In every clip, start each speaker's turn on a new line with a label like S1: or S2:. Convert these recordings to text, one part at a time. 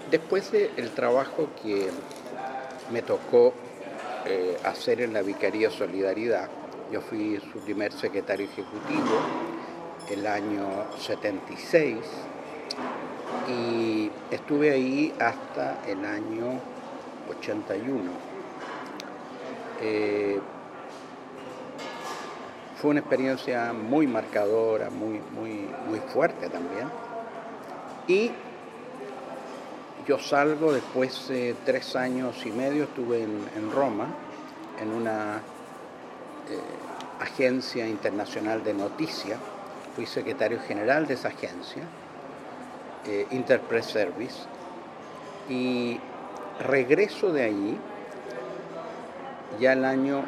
S1: Después del trabajo que me tocó hacer en la Vicaría Solidaridad, yo fui su primer secretario ejecutivo el año 76 y estuve ahí hasta el año 81. Fue una experiencia muy marcadora, muy fuerte también. Y yo salgo después de 3 años y medio, estuve en Roma, en una agencia internacional de noticias. Fui secretario general de esa agencia, Interpress Service, y regreso de allí ya el año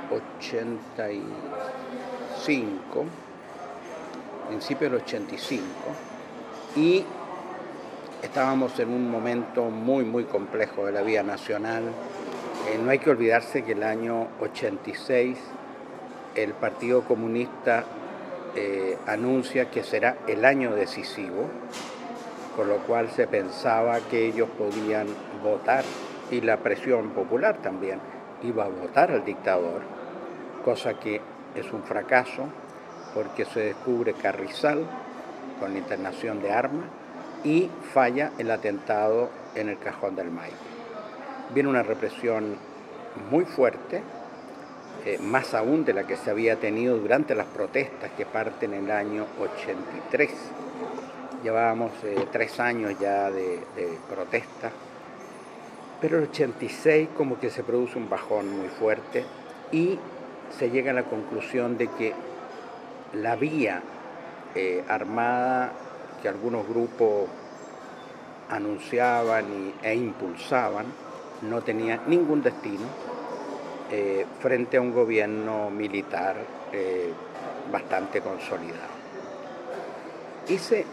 S1: 85, principio del 85, y estábamos en un momento muy complejo de la vida nacional. No hay que olvidarse que el año 86 el Partido Comunista anuncia que será el año decisivo, con lo cual se pensaba que ellos podían votar, y la presión popular también iba a votar al dictador, cosa que es un fracaso porque se descubre Carrizal con la internación de armas y falla el atentado en el Cajón del Maipo. Viene una represión muy fuerte, más aún de la que se había tenido durante las protestas que parten en el año 83. Llevábamos 3 años ya de protesta, pero el 86 como que se produce un bajón muy fuerte y se llega a la conclusión de que la vía armada que algunos grupos anunciaban e impulsaban no tenía ningún destino frente a un gobierno militar bastante consolidado. Y se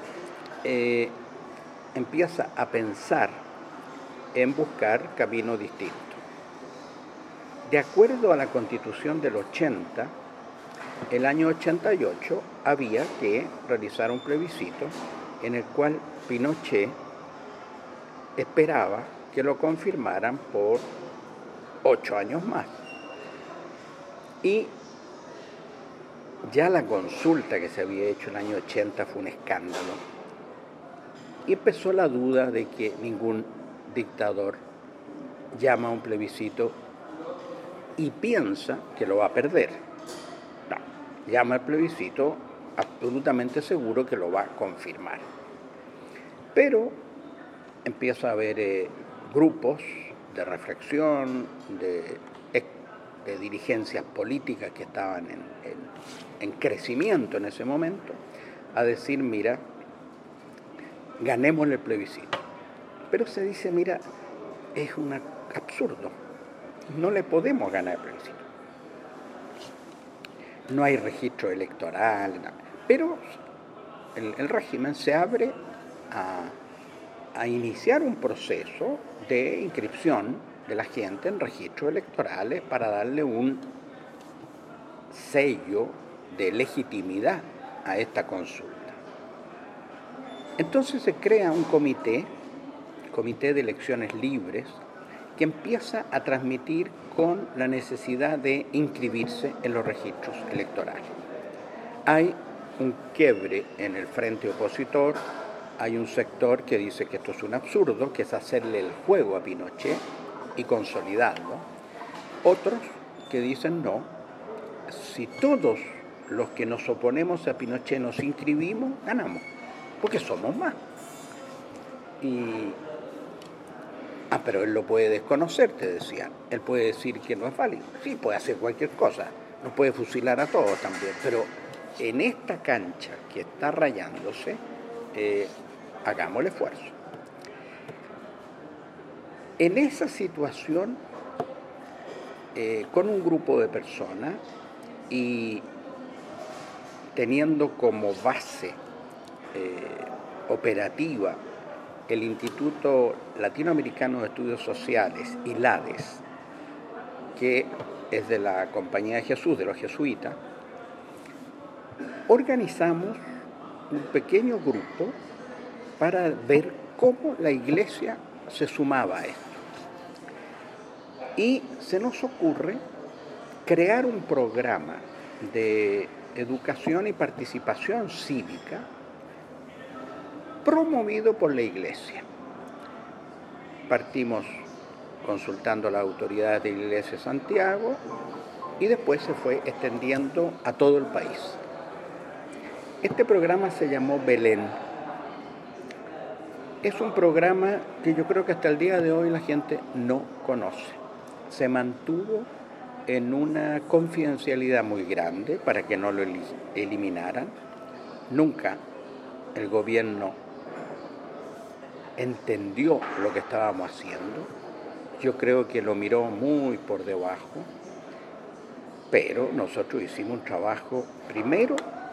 S1: empieza a pensar en buscar caminos distintos. De acuerdo a la Constitución del 80, el año 88 había que realizar un plebiscito en el cual Pinochet esperaba que lo confirmaran por 8 años más. Y ya la consulta que se había hecho en el año 80 fue un escándalo. Y empezó la duda de que ningún dictador llama a un plebiscito y piensa que lo va a perder. No, llama al plebiscito absolutamente seguro que lo va a confirmar. Pero empieza a haber grupos de reflexión, de dirigencias políticas que estaban en crecimiento en ese momento, a decir, mira, ganémosle el plebiscito. Pero se dice, mira, es un absurdo, no le podemos ganar el plebiscito. No hay registro electoral, nada. Pero el régimen se abre a iniciar un proceso de inscripción de la gente en registros electorales para darle un sello de legitimidad a esta consulta. Entonces se crea un comité de elecciones libres, que empieza a transmitir con la necesidad de inscribirse en los registros electorales. Hay un quiebre en el frente opositor, hay un sector que dice que esto es un absurdo, que es hacerle el juego a Pinochet y consolidarlo. Otros que dicen no, si todos los que nos oponemos a Pinochet nos inscribimos, ganamos, porque somos más. Pero él lo puede desconocer, te decían. Él puede decir que no es válido. Sí, puede hacer cualquier cosa. Nos puede fusilar a todos también. Pero en esta cancha que está rayándose, hagamos el esfuerzo. En esa situación, con un grupo de personas y teniendo como base operativa el Instituto Latinoamericano de Estudios Sociales, ILADES, que es de la Compañía de Jesús, de los jesuitas, organizamos un pequeño grupo para ver cómo la Iglesia se sumaba a esto. Y se nos ocurre crear un programa de educación y participación cívica promovido por la Iglesia. Partimos consultando a las autoridades de la Iglesia de Santiago y después se fue extendiendo a todo el país. Este programa se llamó Belén. Es un programa que yo creo que hasta el día de hoy la gente no conoce. Se mantuvo en una confidencialidad muy grande para que no lo eliminaran. Nunca el gobierno entendió lo que estábamos haciendo. Yo creo que lo miró muy por debajo, pero nosotros hicimos un trabajo primero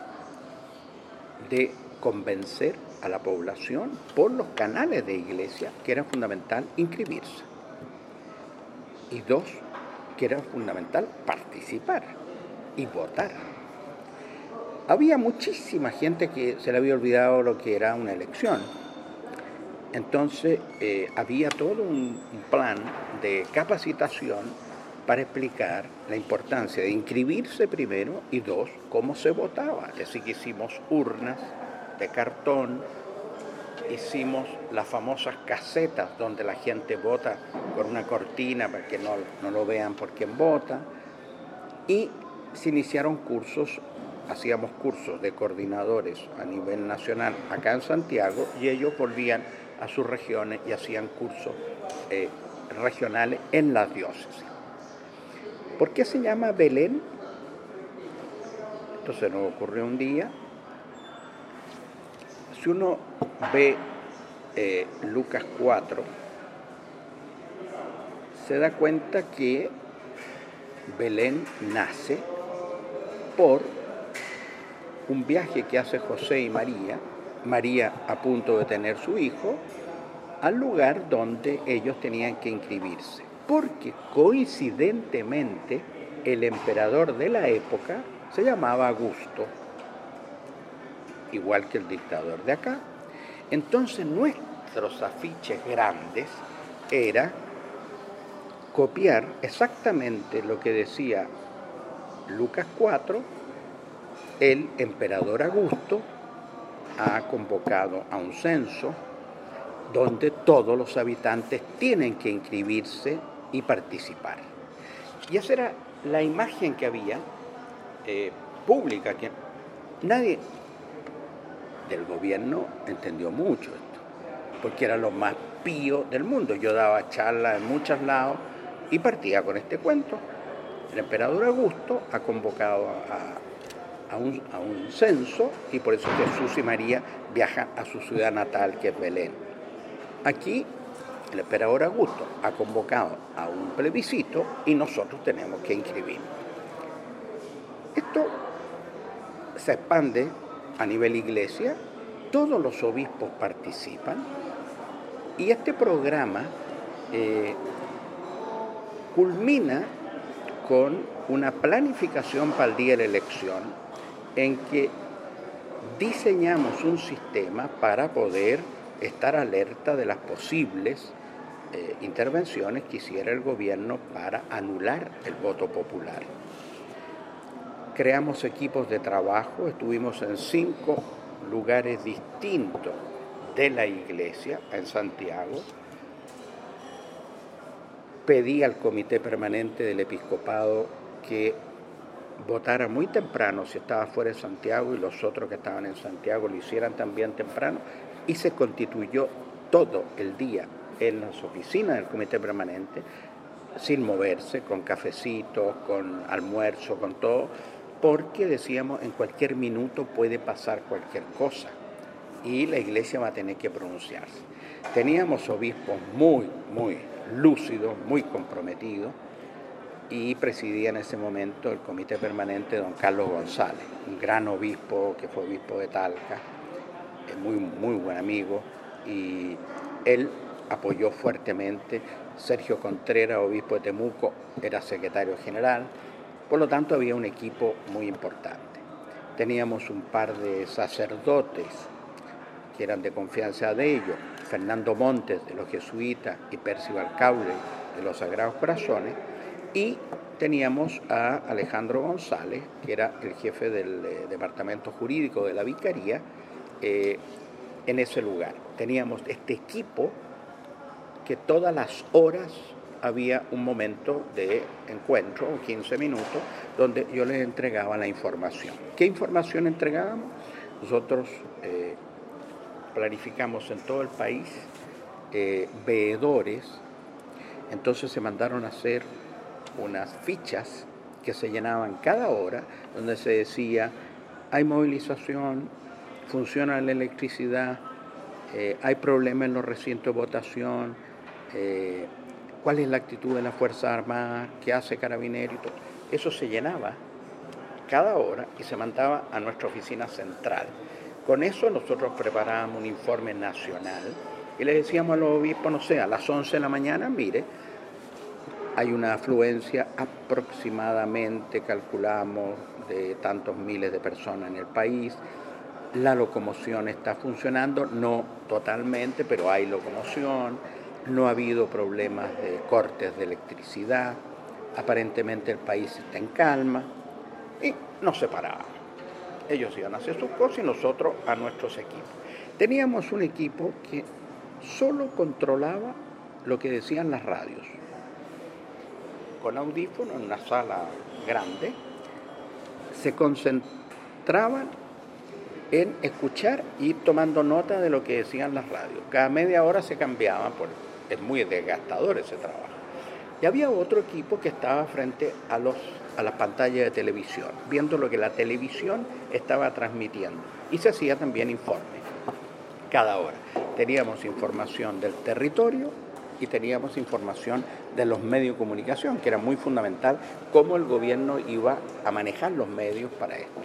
S1: de convencer a la población por los canales de iglesia que era fundamental inscribirse. Y dos, que era fundamental participar y votar. Había muchísima gente que se le había olvidado lo que era una elección. Entonces había todo un plan de capacitación para explicar la importancia de inscribirse primero y dos, cómo se votaba. Así que hicimos urnas de cartón, hicimos las famosas casetas donde la gente vota con una cortina para que no lo vean por quién vota, y se iniciaron cursos, hacíamos cursos de coordinadores a nivel nacional acá en Santiago y ellos volvían a sus regiones y hacían cursos regionales en las diócesis. ¿Por qué se llama Belén? Entonces nos ocurrió un día. Si uno ve Lucas 4, se da cuenta que Belén nace por un viaje que hace José y María a punto de tener su hijo, al lugar donde ellos tenían que inscribirse, porque coincidentemente el emperador de la época se llamaba Augusto, igual que el dictador de acá. Entonces nuestros afiches grandes era copiar exactamente lo que decía Lucas 4, el emperador Augusto ha convocado a un censo donde todos los habitantes tienen que inscribirse y participar. Y esa era la imagen que había pública, que nadie del gobierno entendió mucho esto, porque era lo más pío del mundo. Yo daba charlas en muchos lados y partía con este cuento. El emperador Augusto ha convocado a un censo y por eso Jesús y María viajan a su ciudad natal, que es Belén. Aquí el emperador Augusto ha convocado a un plebiscito y nosotros tenemos que inscribirnos. Esto se expande a nivel iglesia, todos los obispos participan y este programa culmina con una planificación para el día de la elección en que diseñamos un sistema para poder estar alerta de las posibles intervenciones que hiciera el gobierno para anular el voto popular. Creamos equipos de trabajo, estuvimos en 5 lugares distintos de la iglesia en Santiago. Pedí al comité permanente del episcopado que votara muy temprano si estaba fuera de Santiago y los otros que estaban en Santiago lo hicieran también temprano, y se constituyó todo el día en las oficinas del comité permanente sin moverse, con cafecitos, con almuerzo, con todo, porque decíamos en cualquier minuto puede pasar cualquier cosa y la iglesia va a tener que pronunciarse. Teníamos obispos muy lúcidos, muy comprometidos, y presidía en ese momento el comité permanente don Carlos González, un gran obispo que fue obispo de Talca, muy buen amigo, y él apoyó fuertemente. Sergio Contreras, obispo de Temuco, era secretario general, por lo tanto había un equipo muy importante. Teníamos un par de sacerdotes que eran de confianza de ellos, Fernando Montes de los jesuitas y Percival Caule de los Sagrados Corazones, y teníamos a Alejandro González, que era el jefe del departamento jurídico de la Vicaría, en ese lugar. Teníamos este equipo que todas las horas había un momento de encuentro, 15 minutos, donde yo les entregaba la información. ¿Qué información entregábamos? Nosotros planificamos en todo el país veedores, entonces se mandaron a hacer unas fichas que se llenaban cada hora, donde se decía, hay movilización, funciona la electricidad, hay problemas en los recintos de votación, cuál es la actitud de las Fuerzas Armadas, qué hace Carabineros y todo. Eso se llenaba cada hora y se mandaba a nuestra oficina central. Con eso nosotros preparábamos un informe nacional y le decíamos a los obispos, no sé, a las 11 de la mañana, mire, hay una afluencia aproximadamente, calculamos, de tantos miles de personas en el país. La locomoción está funcionando, no totalmente, pero hay locomoción. No ha habido problemas de cortes de electricidad. Aparentemente el país está en calma. Y nos separábamos. Ellos iban a hacer sus cosas y nosotros a nuestros equipos. Teníamos un equipo que solo controlaba lo que decían las radios. Con audífonos en una sala grande, se concentraban en escuchar y ir tomando nota de lo que decían las radios. Cada media hora se cambiaban, porque es muy desgastador ese trabajo. Y había otro equipo que estaba frente a las pantallas de televisión, viendo lo que la televisión estaba transmitiendo. Y se hacía también informe cada hora. Teníamos información del territorio y teníamos información de los medios de comunicación, que era muy fundamental cómo el gobierno iba a manejar los medios para esto.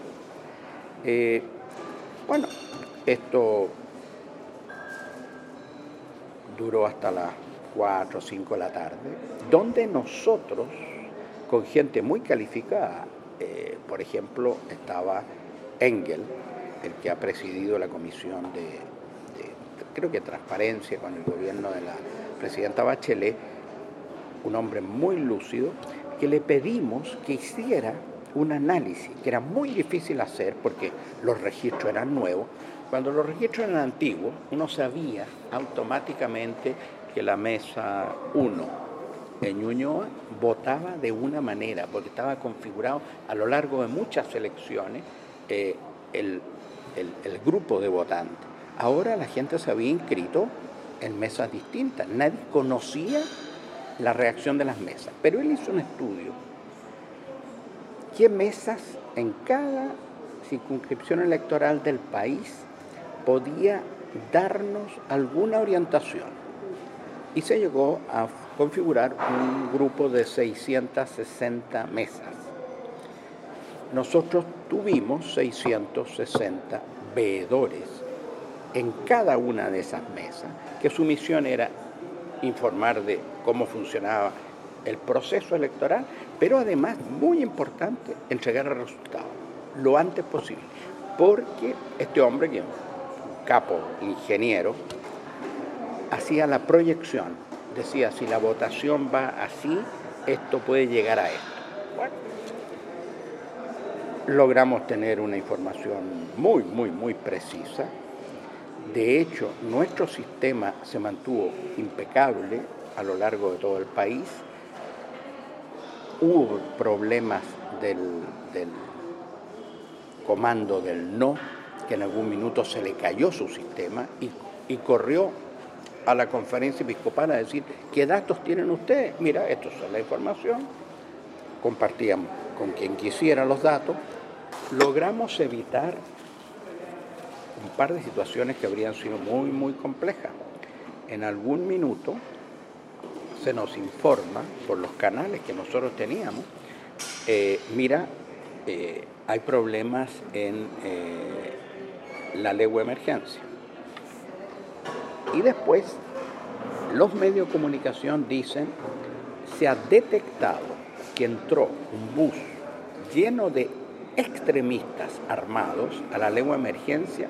S1: Bueno, esto duró hasta las 4 o 5 de la tarde, donde nosotros, con gente muy calificada, por ejemplo, estaba Engel, el que ha presidido la comisión de creo que transparencia con el gobierno de la presidenta Bachelet, un hombre muy lúcido, que le pedimos que hiciera un análisis, que era muy difícil hacer porque los registros eran nuevos. Cuando los registros eran antiguos, uno sabía automáticamente que la mesa 1 en Ñuñoa votaba de una manera, porque estaba configurado a lo largo de muchas elecciones el grupo de votantes. Ahora la gente se había inscrito en mesas distintas, nadie conocía la reacción de las mesas, pero él hizo un estudio. ¿Qué mesas en cada circunscripción electoral del país podía darnos alguna orientación? Y se llegó a configurar un grupo de 660 mesas. Nosotros tuvimos 660 veedores en cada una de esas mesas, que su misión era informar de cómo funcionaba el proceso electoral, pero además, muy importante, entregar el resultado lo antes posible, porque este hombre, que es un capo ingeniero, hacía la proyección, decía, si la votación va así, esto puede llegar a esto. Bueno, logramos tener una información muy, muy, muy precisa. De hecho, nuestro sistema se mantuvo impecable a lo largo de todo el país. Hubo problemas del comando del no, que en algún minuto se le cayó su sistema y corrió a la conferencia episcopal a decir, ¿qué datos tienen ustedes? Mira, esto es la información. Compartíamos con quien quisiera los datos. Logramos evitar un par de situaciones que habrían sido muy, muy complejas. En algún minuto se nos informa por los canales que nosotros teníamos, hay problemas en la legua de emergencia. Y después los medios de comunicación dicen, se ha detectado que entró un bus lleno de extremistas armados a la legua de emergencia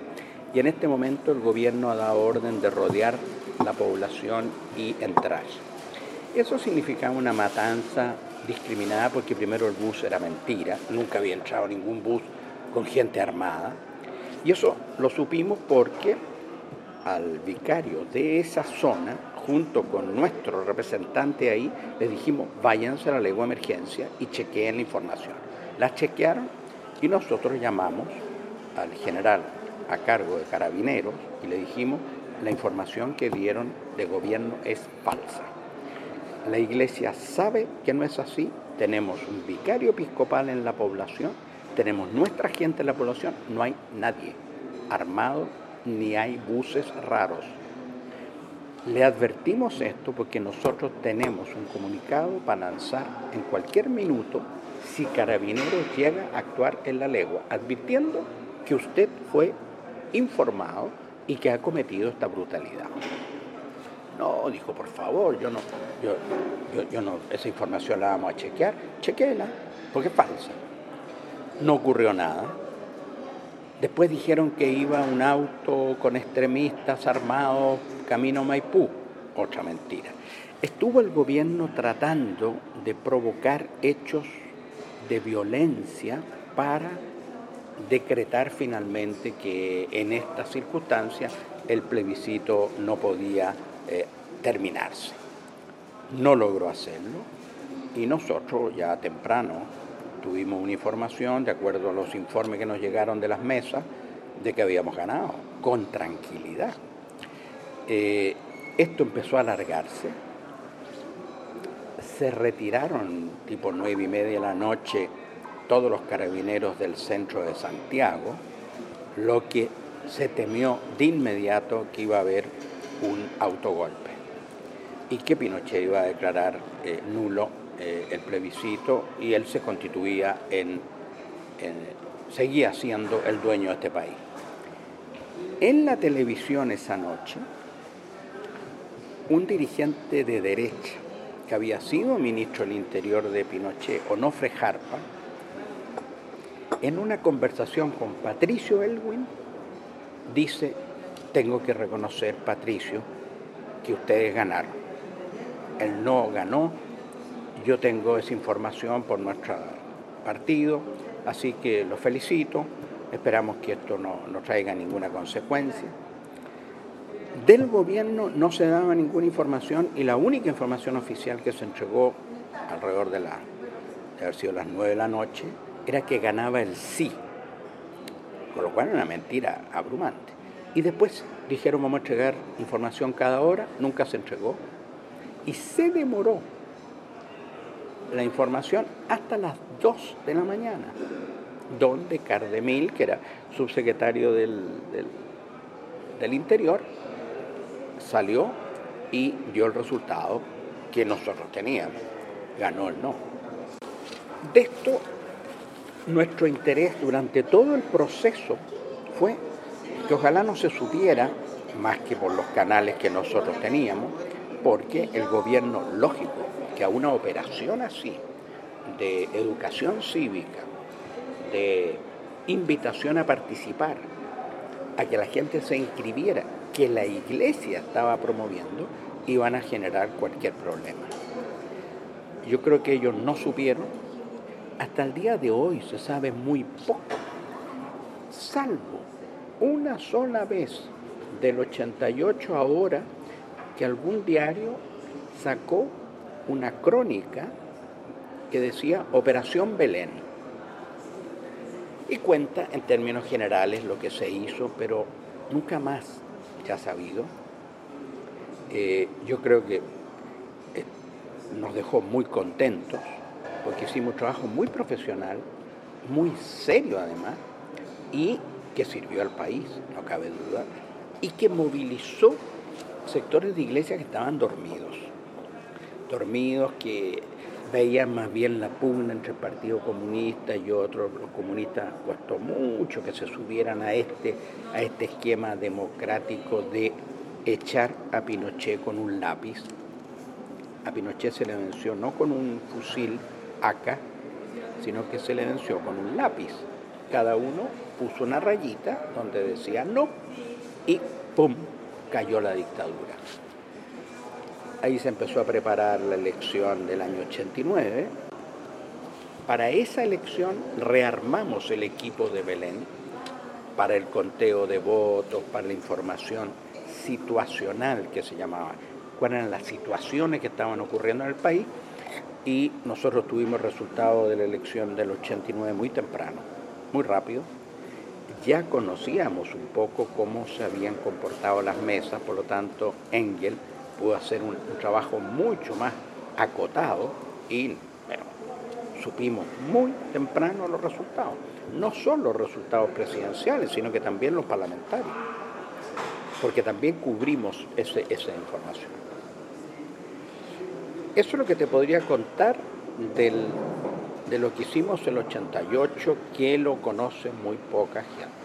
S1: y en este momento el gobierno ha dado orden de rodear la población y entrar. Eso significaba una matanza discriminada porque primero el bus era mentira, nunca había entrado ningún bus con gente armada, y eso lo supimos porque al vicario de esa zona, junto con nuestro representante ahí, le dijimos, váyanse a la legua de emergencia y chequeen la información. La chequearon y nosotros llamamos al general a cargo de Carabineros y le dijimos, la información que dieron de gobierno es falsa. La iglesia sabe que no es así, tenemos un vicario episcopal en la población, tenemos nuestra gente en la población, no hay nadie armado ni hay buses raros. Le advertimos esto porque nosotros tenemos un comunicado para lanzar en cualquier minuto si Carabineros llega a actuar en la legua, advirtiendo que usted fue informado y que ha cometido esta brutalidad. No, dijo, por favor, yo no, esa información la vamos a chequear, chequéela, porque es falsa. No ocurrió nada. Después dijeron que iba un auto con extremistas armados camino a Maipú, otra mentira. Estuvo el gobierno tratando de provocar hechos de violencia para decretar finalmente que en estas circunstancias el plebiscito no podía terminarse. No logró hacerlo y nosotros ya temprano tuvimos una información, de acuerdo a los informes que nos llegaron de las mesas, de que habíamos ganado, con tranquilidad. Esto empezó a alargarse, se retiraron tipo 9:30 de la noche todos los carabineros del centro de Santiago, lo que se temió de inmediato que iba a haber un autogolpe y que Pinochet iba a declarar nulo el plebiscito y él se constituía seguía siendo el dueño de este país. En la televisión esa noche, un dirigente de derecha que había sido ministro del Interior de Pinochet, Onofre Jarpa, en una conversación con Patricio Elwin, dice, tengo que reconocer, Patricio, que ustedes ganaron. Él no ganó, yo tengo esa información por nuestro partido, así que los felicito, esperamos que esto no traiga ninguna consecuencia. Del gobierno no se daba ninguna información y la única información oficial que se entregó alrededor de haber sido las 9 de la noche era que ganaba el sí, con lo cual era una mentira abrumante. Y después dijeron vamos a entregar información cada hora, nunca se entregó y se demoró la información hasta las 2 de la mañana, donde Cardemil, que era subsecretario del Interior, salió y dio el resultado que nosotros teníamos, ganó el no. De esto, nuestro interés durante todo el proceso fue que ojalá no se supiera, más que por los canales que nosotros teníamos, porque el gobierno, lógico, que a una operación así, de educación cívica, de invitación a participar, a que la gente se inscribiera, que la iglesia estaba promoviendo, iban a generar cualquier problema. Yo creo que ellos no supieron, hasta el día de hoy se sabe muy poco, salvo una sola vez del 88 ahora que algún diario sacó una crónica que decía Operación Belén y cuenta en términos generales lo que se hizo, pero nunca más se ha sabido. Yo creo que nos dejó muy contentos porque hicimos un trabajo muy profesional, muy serio además, y que sirvió al país, no cabe duda, y que movilizó sectores de iglesia que estaban dormidos, que veían más bien la pugna entre el Partido Comunista y otros. Los comunistas costó mucho que se subieran a este esquema democrático de echar a Pinochet con un lápiz. A Pinochet se le venció no con un fusil AK, sino que se le venció con un lápiz. Cada uno puso una rayita donde decía no y ¡pum! Cayó la dictadura. Ahí se empezó a preparar la elección del año 89. Para esa elección rearmamos el equipo de Belén para el conteo de votos, para la información situacional que se llamaba, cuáles eran las situaciones que estaban ocurriendo en el país, y nosotros tuvimos resultados de la elección del 89 muy temprano, muy rápido. Ya conocíamos un poco cómo se habían comportado las mesas, por lo tanto Engel pudo hacer un trabajo mucho más acotado y supimos muy temprano los resultados. No solo los resultados presidenciales, sino que también los parlamentarios, porque también cubrimos esa información. Eso es lo que te podría contar de lo que hicimos en el 88, que lo conoce muy poca gente.